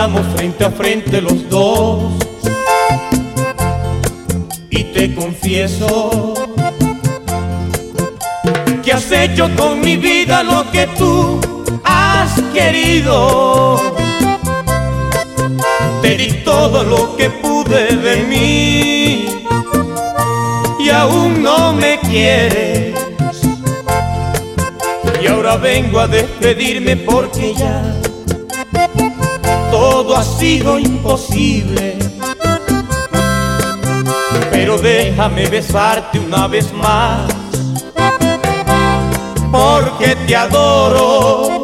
estamos frente a frente los dos. Y te confieso que has hecho con mi vida lo que tú has querido. Te di todo lo que pude de mí y aún no me quieres. Y ahora vengo a despedirme porque ya todo ha sido imposible. Pero déjame besarte una vez más, porque te adoro.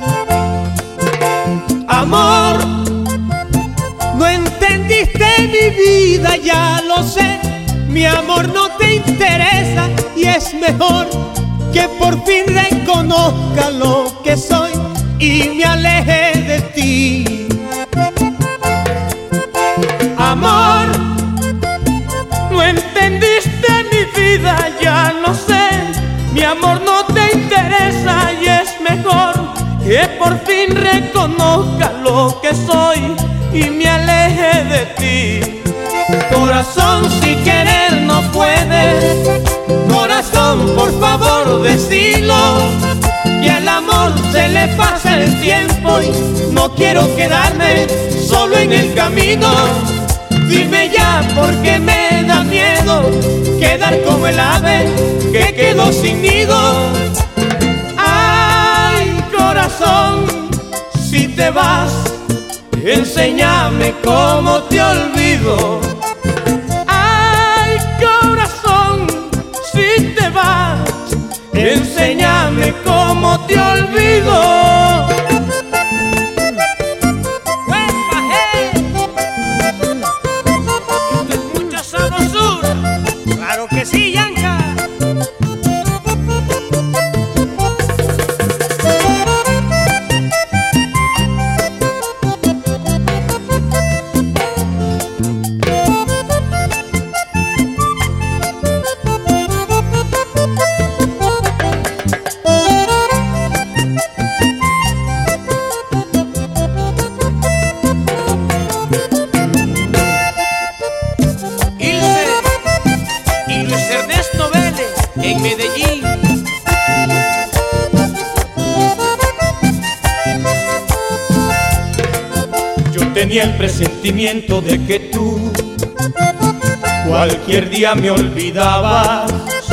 Amor, no entendiste mi vida, ya lo sé. Mi amor no te interesa y es mejor que por fin reconozca lo que soy y me aleje de ti. Amor, no entendiste mi vida, ya lo sé. Mi amor no te interesa y es mejor que por fin reconozca lo que soy y me aleje de ti. Corazón, si querer no puedes, corazón, por favor decilo, que al amor se le pasa el tiempo y no quiero quedarme solo en el camino. Dime ya porque me da miedo quedar como el ave que quedó sin nido. Ay, corazón, si te vas, enséñame cómo te olvido. Ay, corazón, si te vas, enséñame cómo te olvido. ¡Claro que sí, Yanka! En Medellín. Yo tenía el presentimiento de que tú cualquier día me olvidabas,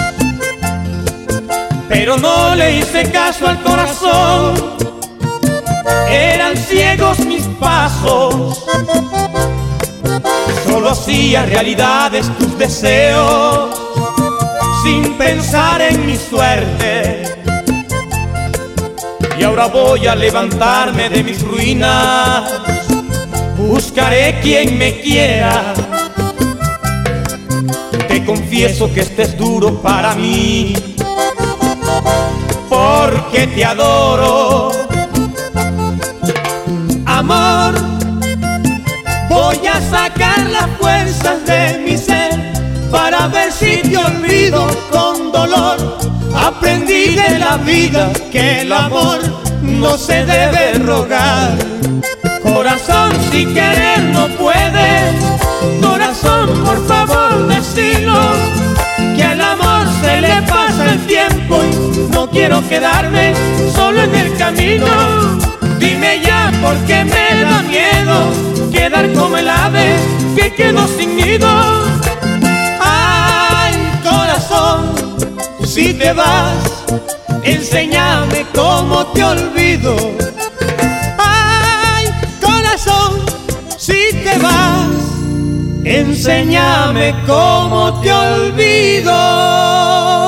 pero no le hice caso al corazón. Eran ciegos mis pasos, solo hacía realidades tus deseos sin pensar en mi suerte. Y ahora voy a levantarme de mis ruinas, buscaré quien me quiera. Te confieso que este es duro para mí, porque te adoro. Amor, voy a sacar las fuerzas de mi ser para ver si te olvido con dolor. Aprendí de la vida que el amor no se debe rogar. Corazón, si querer no puedes, corazón, por favor decilo, que al amor se le pasa el tiempo y no quiero quedarme solo en el camino. Dime ya porque me da miedo quedar como el ave que quedó sin nido. Si te vas, enséñame cómo te olvido. Ay, corazón, si te vas, enséñame cómo te olvido.